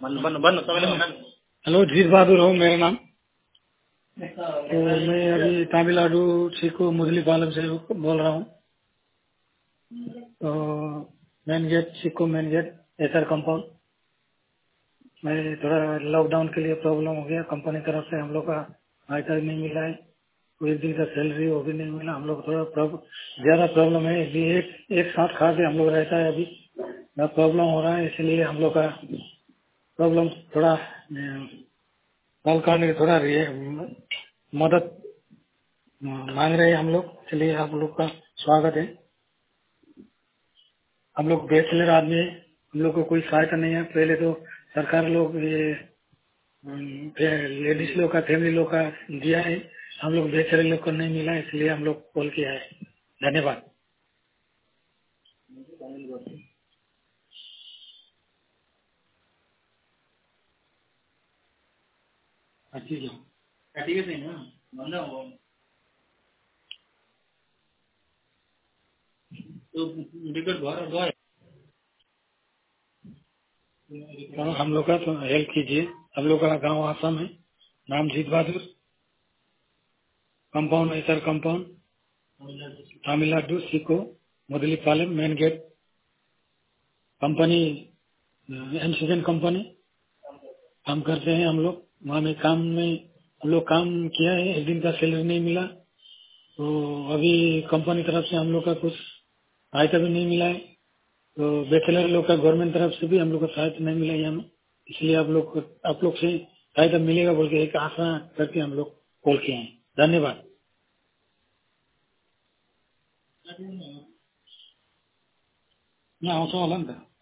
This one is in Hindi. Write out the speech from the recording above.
हेलो, जीत बहादुर हो मेरा नाम। तो मैं अभी तमिलनाडु चीको मुदली पालम से बोल रहा हूँ। तो मेन गेट चीको मेन गेट एसआर कंपाउंड में थोड़ा लॉकडाउन के लिए प्रॉब्लम हो गया। कंपनी तरफ से हम लोग का आयकर नहीं मिला है, कोई दिन का सैलरी वो भी नहीं मिला। हम लोग थोड़ा ज्यादा प्रॉब्लम है, इसलिए एक साथ खा के हम लोग रहता है। अभी प्रॉब्लम हो रहा है, इसलिए हम लोग का प्रॉब्लम थोड़ा हल करने की थोड़ा मदद मांग रहे हैं हम लोग। चलिए, आप लोग का स्वागत है। हम लोग बैचलर आदमी है, हम लोग को कोई सहायता नहीं है। पहले तो सरकार लोग ये लेडीज लोग का फैमिली लोग का दिया है, हम लोग बैचलर लोग को नहीं मिला, इसलिए हम लोग कॉल किया है। धन्यवाद। ठीक है, तो हम लोग का तो हेल्प कीजिए। हम लोग का गांव आसम है, नाम Jeet Bahadur, compound SR compound, Tamil Nadu सीको मुदली पालम मेन गेट। कंपनी एमसीजन कंपनी काम करते हैं हम लोग। वहाँ में काम में हम लोग काम किया है, एक दिन का सैलरी नहीं मिला। तो अभी कंपनी तरफ से हम लोग का कुछ सहायता भी नहीं मिला है। तो बैचलर लोग का गवर्नमेंट तरफ से भी हम लोग को सहायता नहीं मिला है हमें, इसलिए आप लोग से सहायता मिलेगा बोल के एक आशा करके हम लोग कॉल किए हैं। धन्यवाद। यहाँ आउँछ होला नि त।